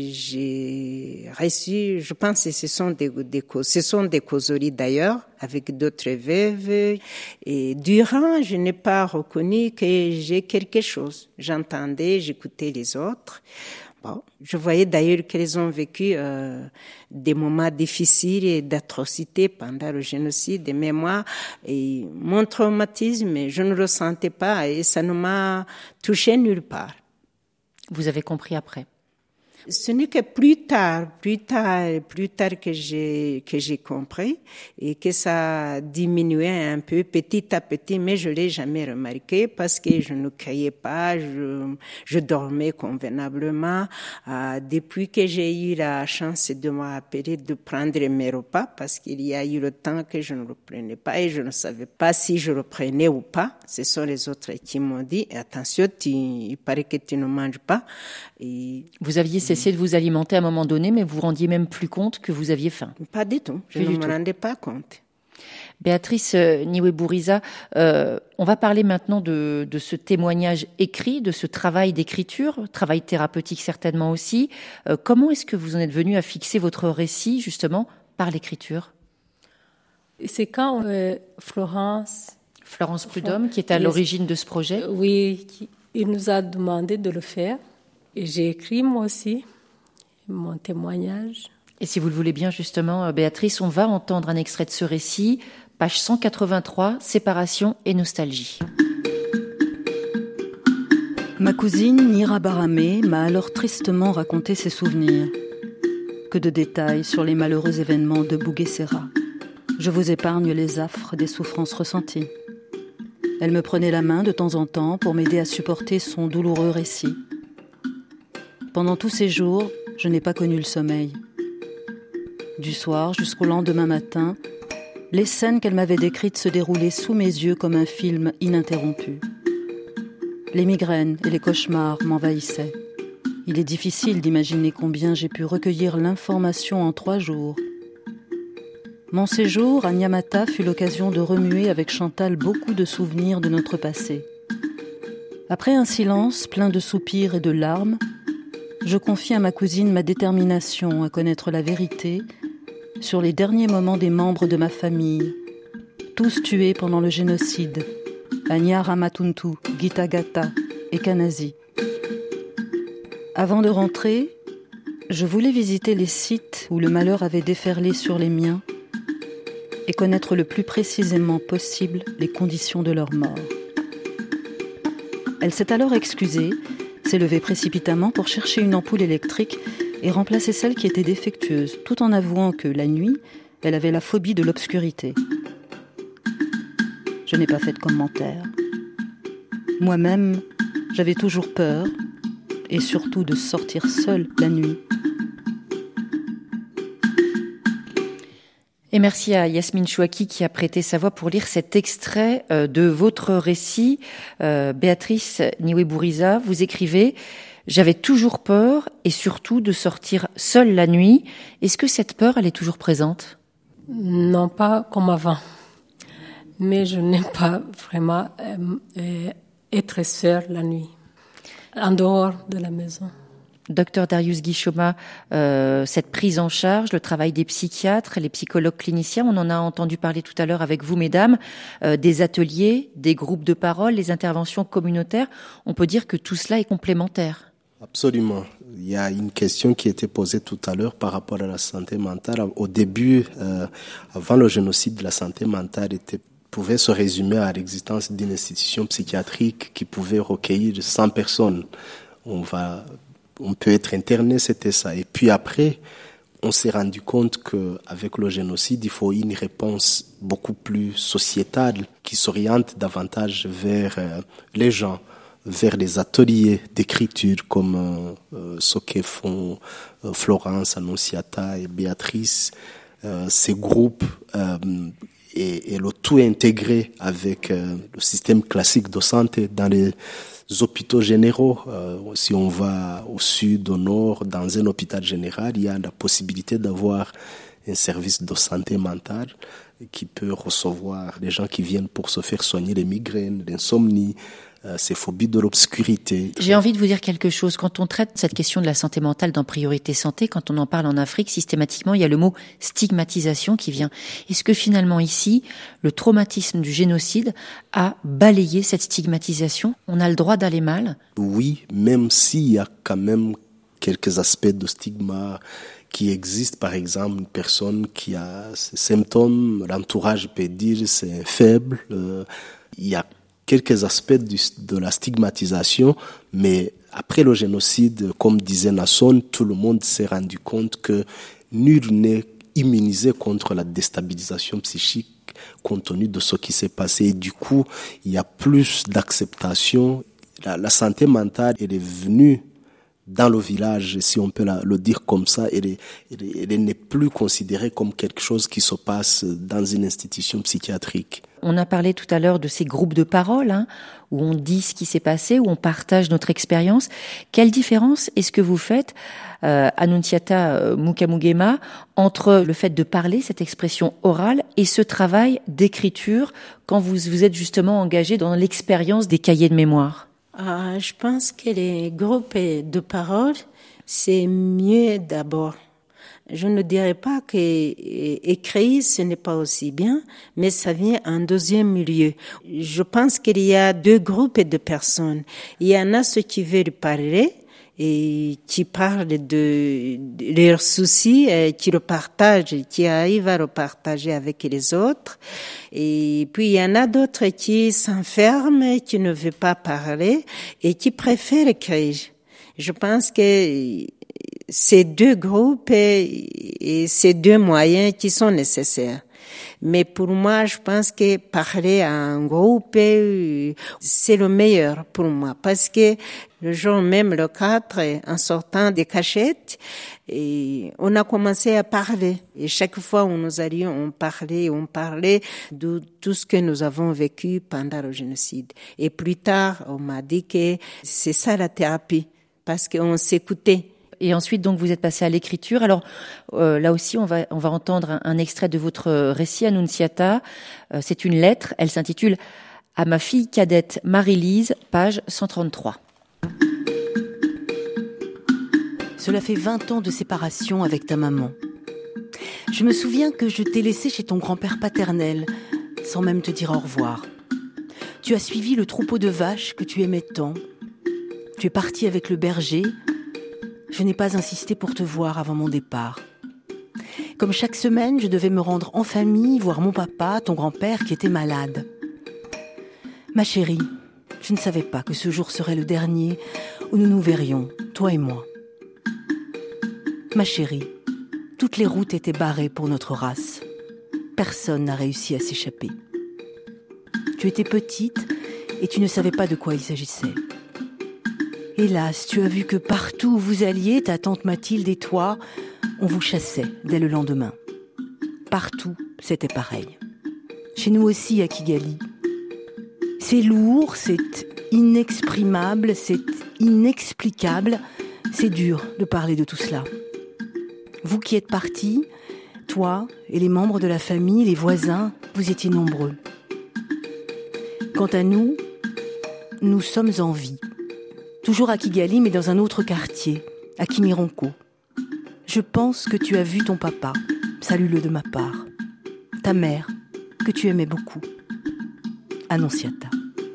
j'ai reçu, je pense que ce sont des, des, ce sont des causeries d'ailleurs, avec d'autres veuves. Et durant, je n'ai pas reconnu que j'ai quelque chose. J'entendais, j'écoutais les autres. Bon, je voyais d'ailleurs qu'elles ont vécu euh, des moments difficiles et d'atrocités pendant le génocide. Mais moi, et mon traumatisme, je ne le ressentais pas et ça ne m'a touché nulle part. Vous avez compris après? Ce n'est que plus tard, plus tard, plus tard que j'ai que j'ai compris et que ça diminuait un peu petit à petit, mais je l'ai jamais remarqué parce que je ne criais pas, je je dormais convenablement. Euh, depuis que j'ai eu la chance de m'appeler de prendre mes repas, parce qu'il y a eu le temps que je ne le prenais pas et je ne savais pas si je le prenais ou pas. Ce sont les autres qui m'ont dit attention, tu, il paraît que tu ne manges pas. Et vous aviez cessé de vous alimenter à un moment donné, mais vous vous rendiez même plus compte que vous aviez faim. Pas du tout, je plus ne me tout. rendais pas compte. Béatrice euh, Niweburiza, euh, on va parler maintenant de, de ce témoignage écrit, de ce travail d'écriture, travail thérapeutique certainement aussi. Euh, comment est-ce que vous en êtes venu à fixer votre récit justement par l'écriture ? C'est quand euh, Florence... Florence Prudhomme, qui est à l'origine de ce projet. Oui, qui, il nous a demandé de le faire. Et j'ai écrit moi aussi mon témoignage. Et si vous le voulez bien justement, Béatrice, on va entendre un extrait de ce récit, page cent quatre-vingt-trois, Séparation et nostalgie. Ma cousine Nira Baramé m'a alors tristement raconté ses souvenirs. Que de détails sur les malheureux événements de Bouguessera. Je vous épargne les affres des souffrances ressenties. Elle me prenait la main de temps en temps pour m'aider à supporter son douloureux récit. Pendant tous ces jours, je n'ai pas connu le sommeil. Du soir jusqu'au lendemain matin, les scènes qu'elle m'avait décrites se déroulaient sous mes yeux comme un film ininterrompu. Les migraines et les cauchemars m'envahissaient. Il est difficile d'imaginer combien j'ai pu recueillir l'information en trois jours. Mon séjour à Nyamata fut l'occasion de remuer avec Chantal beaucoup de souvenirs de notre passé. Après un silence plein de soupirs et de larmes, je confie à ma cousine ma détermination à connaître la vérité sur les derniers moments des membres de ma famille, tous tués pendant le génocide, à Nyaramatuntu, Gitagata et Kanazi. Avant de rentrer, je voulais visiter les sites où le malheur avait déferlé sur les miens et connaître le plus précisément possible les conditions de leur mort. Elle s'est alors excusée, s'est levée précipitamment pour chercher une ampoule électrique et remplacer celle qui était défectueuse, tout en avouant que, la nuit, elle avait la phobie de l'obscurité. Je n'ai pas fait de commentaire. Moi-même, j'avais toujours peur, et surtout de sortir seule la nuit. Et merci à Yasmine Chouaki qui a prêté sa voix pour lire cet extrait de votre récit. Euh, Béatrice Niweburiza, vous écrivez « J'avais toujours peur et surtout de sortir seule la nuit. Est-ce que cette peur, elle est toujours présente ?» Non, pas comme avant. Mais je n'aime pas vraiment euh, euh, être seule la nuit, en dehors de la maison. Docteur Darius Guichoma, euh, cette prise en charge, le travail des psychiatres, les psychologues cliniciens, on en a entendu parler tout à l'heure avec vous, mesdames, euh, des ateliers, des groupes de parole, les interventions communautaires, on peut dire que tout cela est complémentaire. Absolument. Il y a une question qui était posée tout à l'heure par rapport à la santé mentale. Au début, euh, avant le génocide, la santé mentale était pouvait se résumer à l'existence d'une institution psychiatrique qui pouvait recueillir cent personnes. On va On peut être interné, c'était ça. Et puis après, on s'est rendu compte qu'avec le génocide, il faut une réponse beaucoup plus sociétale qui s'oriente davantage vers euh, les gens, vers les ateliers d'écriture comme euh, ce que font euh, Florence, Annonciata et Béatrice. Euh, ces groupes euh, et, et le tout intégré avec euh, le système classique de santé dans les hôpitaux généraux. Euh, si on va au sud, au nord, dans un hôpital général, il y a la possibilité d'avoir un service de santé mentale qui peut recevoir les gens qui viennent pour se faire soigner les migraines, l'insomnie, euh, ces phobies de l'obscurité. J'ai envie de vous dire quelque chose. Quand on traite cette question de la santé mentale dans Priorité Santé, quand on en parle en Afrique, systématiquement, il y a le mot stigmatisation qui vient. Est-ce que finalement ici, le traumatisme du génocide a balayé cette stigmatisation ? On a le droit d'aller mal ? Oui, même s'il y a quand même quelques aspects de stigma qui existent. Par exemple, une personne qui a ces symptômes, l'entourage peut dire c'est faible. Euh, il y a quelques aspects du, de la stigmatisation, mais après le génocide, comme disait Nasson, tout le monde s'est rendu compte que nul n'est immunisé contre la déstabilisation psychique compte tenu de ce qui s'est passé. Et du coup, il y a plus d'acceptation. La, la santé mentale, elle est venue dans le village, si on peut la, le dire comme ça, elle, est, elle, est, elle n'est plus considérée comme quelque chose qui se passe dans une institution psychiatrique. On a parlé tout à l'heure de ces groupes de parole, hein, où on dit ce qui s'est passé, où on partage notre expérience. Quelle différence est-ce que vous faites, euh, Annunciata euh, Mukamugema, entre le fait de parler, cette expression orale, et ce travail d'écriture, quand vous vous êtes justement engagé dans l'expérience des cahiers de mémoire? Ah, je pense que les groupes de parole, c'est mieux d'abord. Je ne dirais pas que écrire, ce n'est pas aussi bien, mais ça vient en deuxième milieu. Je pense qu'il y a deux groupes de personnes. Il y en a ceux qui veulent parler et qui parlent de, de leurs soucis, et qui le partagent, qui arrivent à le partager avec les autres. Et puis il y en a d'autres qui s'enferment, qui ne veulent pas parler et qui préfèrent écrire. Je pense que ces deux groupes et, et ces deux moyens qui sont nécessaires. Mais pour moi, je pense que parler à un groupe, c'est le meilleur pour moi. Parce que le jour même, le quatre, en sortant des cachettes, et on a commencé à parler. Et chaque fois où nous allions, on parlait, on parlait de tout ce que nous avons vécu pendant le génocide. Et plus tard, on m'a dit que c'est ça la thérapie. Parce qu'on s'écoutait. Et ensuite, donc, vous êtes passé à l'écriture. Alors, euh, là aussi, on va, on va entendre un, un extrait de votre récit, Annunciata. Euh, c'est une lettre. Elle s'intitule « À ma fille cadette Marie-Lise », page cent trente-trois. Cela fait vingt ans de séparation avec ta maman. Je me souviens que je t'ai laissé chez ton grand-père paternel, sans même te dire au revoir. Tu as suivi le troupeau de vaches que tu aimais tant. Tu es parti avec le berger. Je n'ai pas insisté pour te voir avant mon départ. Comme chaque semaine, je devais me rendre en famille, voir mon papa, ton grand-père qui était malade. Ma chérie, je ne savais pas que ce jour serait le dernier où nous nous verrions, toi et moi. Ma chérie, toutes les routes étaient barrées pour notre race. Personne n'a réussi à s'échapper. Tu étais petite et tu ne savais pas de quoi il s'agissait. Hélas, tu as vu que partout où vous alliez, ta tante Mathilde et toi, on vous chassait dès le lendemain. Partout, c'était pareil. Chez nous aussi, à Kigali. C'est lourd, c'est inexprimable, c'est inexplicable. C'est dur de parler de tout cela. Vous qui êtes partis, toi et les membres de la famille, les voisins, vous étiez nombreux. Quant à nous, nous sommes en vie. Toujours à Kigali, mais dans un autre quartier, à Kimironko. Je pense que tu as vu ton papa. Salue-le de ma part. Ta mère, que tu aimais beaucoup. Annunciata.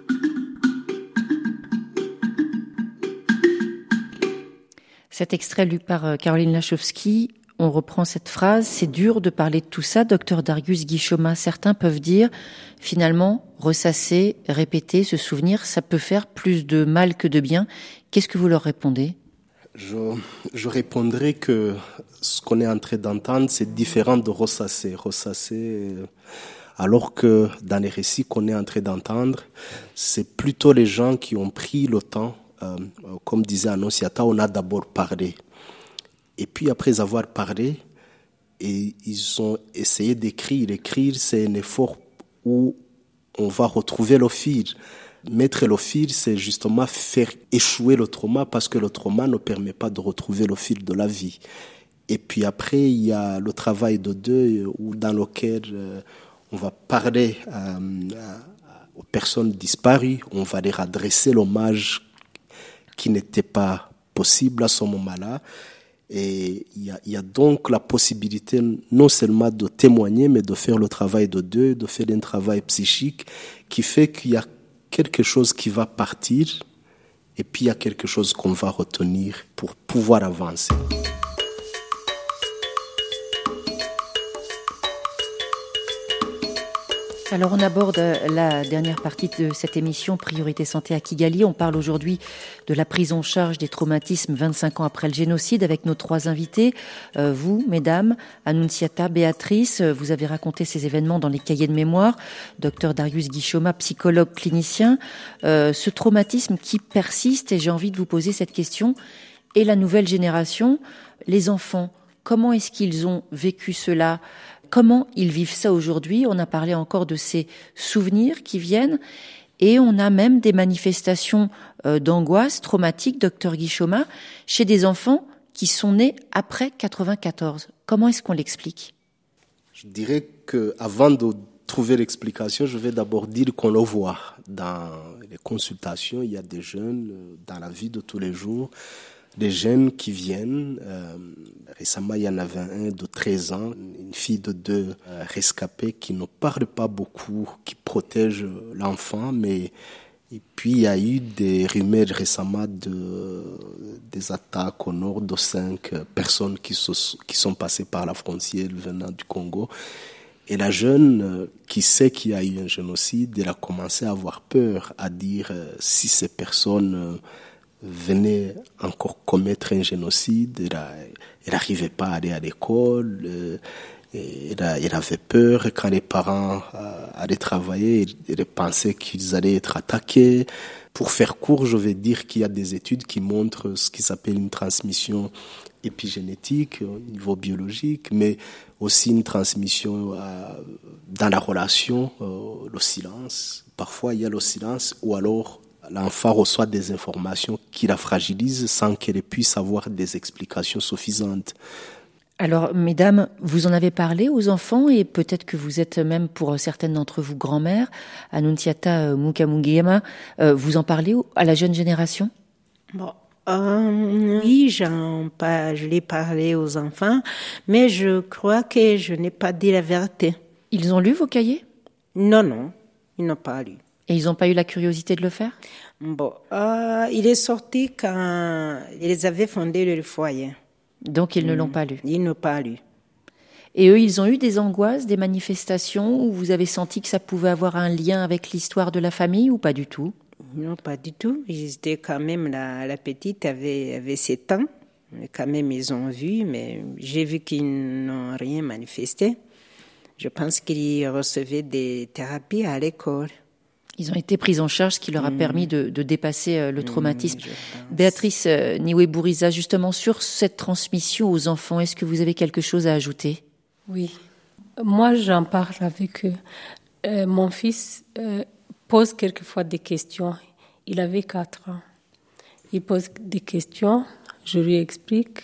Cet extrait lu par Caroline Lachowski, on reprend cette phrase. C'est dur de parler de tout ça, docteur Darius Guichoma. Certains peuvent dire, finalement, ressasser, répéter, se souvenir, ça peut faire plus de mal que de bien. Qu'est-ce que vous leur répondez ? Je, je répondrai que ce qu'on est en train d'entendre, c'est différent de ressasser. Ressasser, alors que dans les récits qu'on est en train d'entendre, c'est plutôt les gens qui ont pris le temps. Euh, comme disait Annunciata, on a d'abord parlé. Et puis après avoir parlé, et ils ont essayé d'écrire. Écrire, c'est un effort où on va retrouver le fil. Mettre le fil, c'est justement faire échouer le trauma, parce que le trauma ne permet pas de retrouver le fil de la vie. Et puis après, il y a le travail de deuil, où dans lequel euh, on va parler euh, aux personnes disparues, on va leur adresser l'hommage qui n'était pas possible à ce moment-là. Et il y a, il y a donc la possibilité non seulement de témoigner, mais de faire le travail de deuil, de faire un travail psychique qui fait qu'il y a quelque chose qui va partir et puis il y a quelque chose qu'on va retenir pour pouvoir avancer. Alors on aborde la dernière partie de cette émission Priorité Santé à Kigali. On parle aujourd'hui de la prise en charge des traumatismes vingt-cinq ans après le génocide avec nos trois invités. Euh, vous, mesdames, Annunciata, Béatrice, vous avez raconté ces événements dans les cahiers de mémoire. Docteur Darius Guichoma, psychologue clinicien. Euh, ce traumatisme qui persiste, et j'ai envie de vous poser cette question, et la nouvelle génération, les enfants, comment est-ce qu'ils ont vécu cela ? Comment ils vivent ça aujourd'hui? On a parlé encore de ces souvenirs qui viennent et on a même des manifestations euh, d'angoisse traumatique, docteur Guichoma, chez des enfants qui sont nés après quatre-vingt-quatorze. Comment est-ce qu'on l'explique? Je dirais qu'avant de trouver l'explication, je vais d'abord dire qu'on le voit dans les consultations. Il y a des jeunes dans la vie de tous les jours, des jeunes qui viennent. Euh, récemment, il y en avait un de treize ans, une fille de deux euh, rescapés qui ne parle pas beaucoup, qui protège l'enfant. Mais et puis, il y a eu des rumeurs récemment de des attaques au nord de cinq personnes qui, se, qui sont passées par la frontière venant du Congo. Et la jeune euh, qui sait qu'il y a eu un génocide, elle a commencé à avoir peur, à dire euh, si ces personnes euh, venait encore commettre un génocide, elle n'arrivait pas à aller à l'école, euh, elle, a, elle avait peur, et quand les parents euh, allaient travailler, elle pensait qu'ils allaient être attaqués. Pour faire court, je vais dire qu'il y a des études qui montrent ce qui s'appelle une transmission épigénétique au niveau biologique, mais aussi une transmission euh, dans la relation, euh, le silence. Parfois, il y a le silence, ou alors l'enfant reçoit des informations qui la fragilisent sans qu'elle puisse avoir des explications suffisantes. Alors, mesdames, vous en avez parlé aux enfants et peut-être que vous êtes même pour certaines d'entre vous grand-mères. Annunciata Mukamugema, euh, vous en parlez à la jeune génération? Bon, euh, oui, j'en, pas, je l'ai parlé aux enfants, mais je crois que je n'ai pas dit la vérité. Ils ont lu vos cahiers? Non, non, ils n'ont pas lu. Et ils n'ont pas eu la curiosité de le faire? Bon, euh, il est sorti quand ils avaient fondé le foyer. Donc ils mmh. ne l'ont pas lu? Ils n'ont pas lu. Et eux, ils ont eu des angoisses, des manifestations où vous avez senti que ça pouvait avoir un lien avec l'histoire de la famille ou pas du tout? Non, pas du tout. Ils étaient quand même, la, la petite avait, avait sept ans. Quand même, ils ont vu, mais j'ai vu qu'ils n'ont rien manifesté. Je pense qu'ils recevaient des thérapies à l'école. Ils ont été pris en charge, ce qui leur a mmh. permis de, de dépasser le traumatisme. Mmh, Béatrice euh, Niwe-Bouriza, justement, sur cette transmission aux enfants, est-ce que vous avez quelque chose à ajouter? Oui. Moi, j'en parle avec eux. Euh, mon fils euh, pose quelquefois des questions. Il avait quatre ans. Il pose des questions, je lui explique.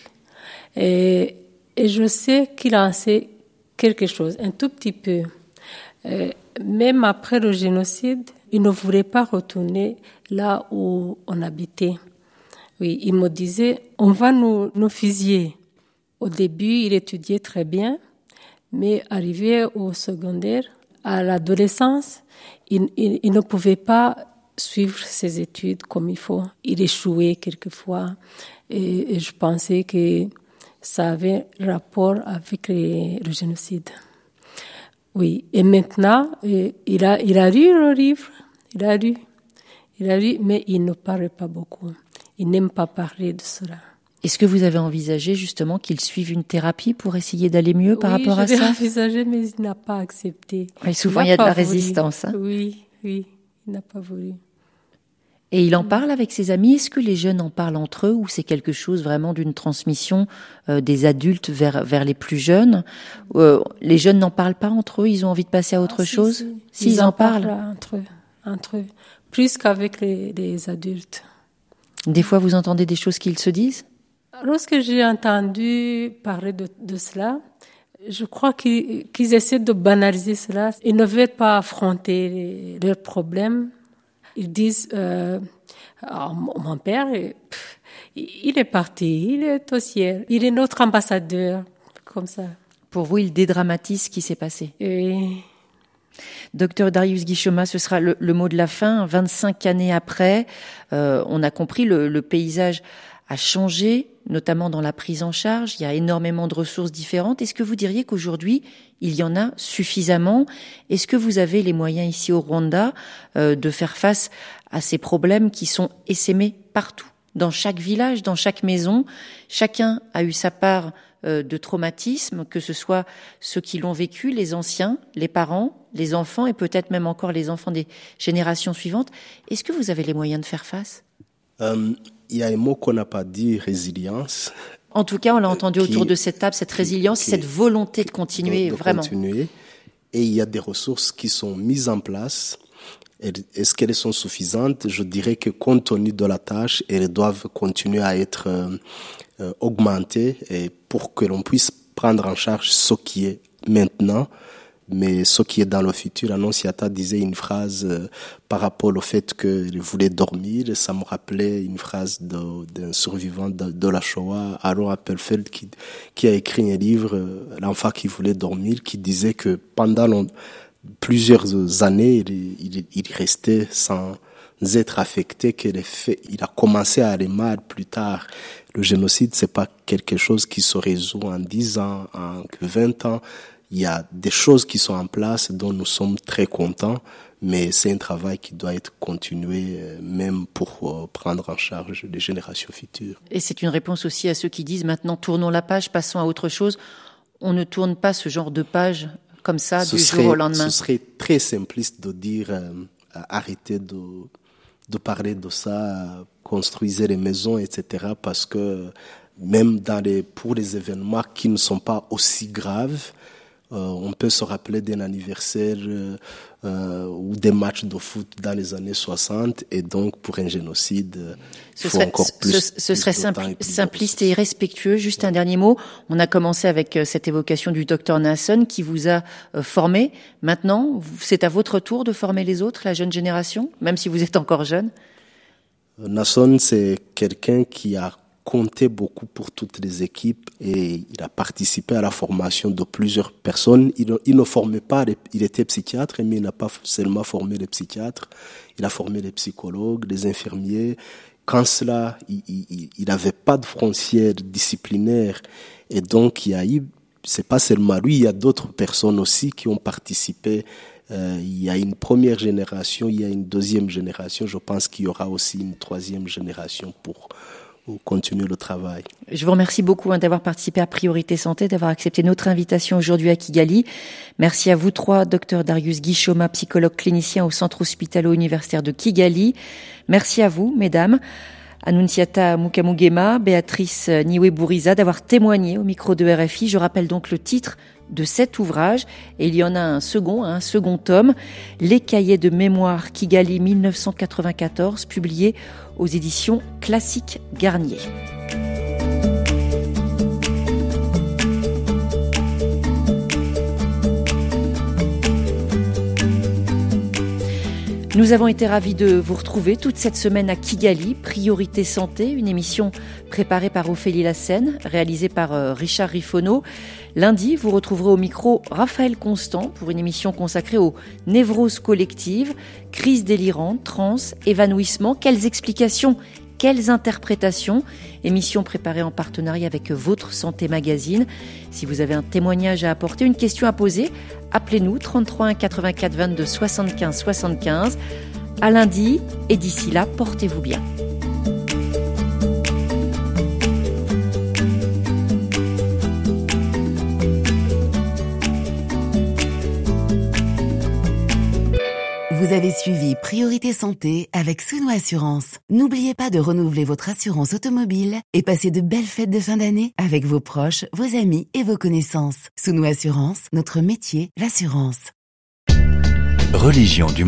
Et, et je sais qu'il en sait quelque chose, un tout petit peu. Euh, même après le génocide, il ne voulait pas retourner là où on habitait. Oui, il me disait, on va nous, nous fusiller. Au début, il étudiait très bien, mais arrivé au secondaire, à l'adolescence, il, il, il ne pouvait pas suivre ses études comme il faut. Il échouait quelquefois et, et je pensais que ça avait rapport avec les, le génocide. Oui, et maintenant, il a, il a lu le livre, il a lu, il a lu, mais il ne parle pas beaucoup. Il n'aime pas parler de cela. Est-ce que vous avez envisagé justement qu'il suive une thérapie pour essayer d'aller mieux par oui, rapport à ça? Oui, j'ai envisagé, mais il n'a pas accepté. Oui, souvent, il, il y a de la voulu. résistance. Hein. Oui, oui, il n'a pas voulu. Et il en parle avec ses amis. Est-ce que les jeunes en parlent entre eux ou c'est quelque chose vraiment d'une transmission euh, des adultes vers vers les plus jeunes? euh, Les jeunes n'en parlent pas entre eux. Ils ont envie de passer à autre ah, chose. Si, si. S'ils ils en, en parlent, parlent entre eux, entre eux, plus qu'avec les, les adultes. Des fois, vous entendez des choses qu'ils se disent? Lorsque j'ai entendu parler de, de cela, je crois qu'ils, qu'ils essaient de banaliser cela. Ils ne veulent pas affronter les, leurs problèmes. Ils disent, euh, oh, mon père, pff, il est parti, il est au ciel, il est notre ambassadeur, comme ça. Pour vous, il dédramatise ce qui s'est passé. Oui. Docteur Darius Guichoma, ce sera le, le mot de la fin. vingt-cinq années après, euh, on a compris, le, le paysage a changé. notamment dans la prise en charge. Il y a énormément de ressources différentes. Est-ce que vous diriez qu'aujourd'hui, il y en a suffisamment? Est-ce que vous avez les moyens ici au Rwanda euh, de faire face à ces problèmes qui sont essaimés partout, dans chaque village, dans chaque maison? Chacun a eu sa part euh, de traumatisme, que ce soit ceux qui l'ont vécu, les anciens, les parents, les enfants et peut-être même encore les enfants des générations suivantes. Est-ce que vous avez les moyens de faire face? Euh, il y a un mot qu'on n'a pas dit, résilience. En tout cas, on l'a entendu qui, autour de cette table, cette résilience, qui, cette volonté de continuer, de, de vraiment. Continuer. Et il y a des ressources qui sont mises en place. Est-ce qu'elles sont suffisantes? Je dirais que compte tenu de la tâche, elles doivent continuer à être euh, euh, augmentées et pour que l'on puisse prendre en charge ce qui est maintenant, mais ce qui est dans le futur. Annonciata disait une phrase euh, par rapport au fait qu'il voulait dormir. Ça me rappelait une phrase de, d'un survivant de, de la Shoah, Aaron Appelfeld, qui, qui a écrit un livre, euh, L'enfant qui voulait dormir, qui disait que pendant long, plusieurs années, il, il, il restait sans être affecté, que les faits, il a commencé à aller mal plus tard. Le génocide, c'est pas quelque chose qui se résout en dix ans, en vingt ans. Il y a des choses qui sont en place dont nous sommes très contents, mais c'est un travail qui doit être continué même pour prendre en charge les générations futures. Et c'est une réponse aussi à ceux qui disent maintenant tournons la page, passons à autre chose. On ne tourne pas ce genre de page comme ça ce du serait, jour au lendemain. Ce serait très simpliste de dire euh, arrêtez de, de parler de ça, construisez les maisons, et cetera. Parce que même dans les, pour les événements qui ne sont pas aussi graves, Euh, on peut se rappeler d'un anniversaire euh, euh, ou des matchs de foot dans les années soixante, et donc pour un génocide, euh, ce il faut serait, encore plus. Ce, ce plus serait simpli- simpliste et irrespectueux. Juste un dernier mot. On a commencé avec cette évocation du docteur Nasson qui vous a euh, formé. Maintenant, c'est à votre tour de former les autres, la jeune génération, même si vous êtes encore jeune. Nasson, c'est quelqu'un qui a compté beaucoup pour toutes les équipes et il a participé à la formation de plusieurs personnes. Il, il ne formait pas, les, il était psychiatre, mais il n'a pas seulement formé les psychiatres, il a formé les psychologues, les infirmiers. Quand cela, il n'avait pas de frontières disciplinaires et donc il y a eu, c'est pas seulement lui, il y a d'autres personnes aussi qui ont participé. Euh, il y a une première génération, il y a une deuxième génération. Je pense qu'il y aura aussi une troisième génération pour ou continuer le travail. Je vous remercie beaucoup hein, d'avoir participé à Priorité Santé, d'avoir accepté notre invitation aujourd'hui à Kigali. Merci à vous trois, docteur Darius Guichoma, psychologue clinicien au Centre hospitalo-universitaire de Kigali. Merci à vous, mesdames, Annunciata Mukamugema, Béatrice Niwe-Bouriza, d'avoir témoigné au micro de R F I. Je rappelle donc le titre de cet ouvrage, et il y en a un second, un second tome, Les cahiers de mémoire Kigali mille neuf cent quatre-vingt-quatorze, publié aux éditions Classique Garnier. Nous avons été ravis de vous retrouver toute cette semaine à Kigali, Priorité Santé, une émission préparée par Ophélie Lassène, réalisée par Richard Rifono. Lundi, vous retrouverez au micro Raphaël Constant pour une émission consacrée aux névroses collectives, crises délirantes, trans, évanouissement. Quelles explications, quelles interprétations? Émission préparée en partenariat avec Votre Santé Magazine. Si vous avez un témoignage à apporter, une question à poser, appelez-nous trente-trois un quatre-vingt-quatre vingt-deux soixante-quinze soixante-quinze. À lundi, et d'ici là, portez-vous bien. Vous avez suivi Priorité Santé avec Souno Assurance. N'oubliez pas de renouveler votre assurance automobile et passez de belles fêtes de fin d'année avec vos proches, vos amis et vos connaissances. Souno Assurance, notre métier, l'assurance. Religion du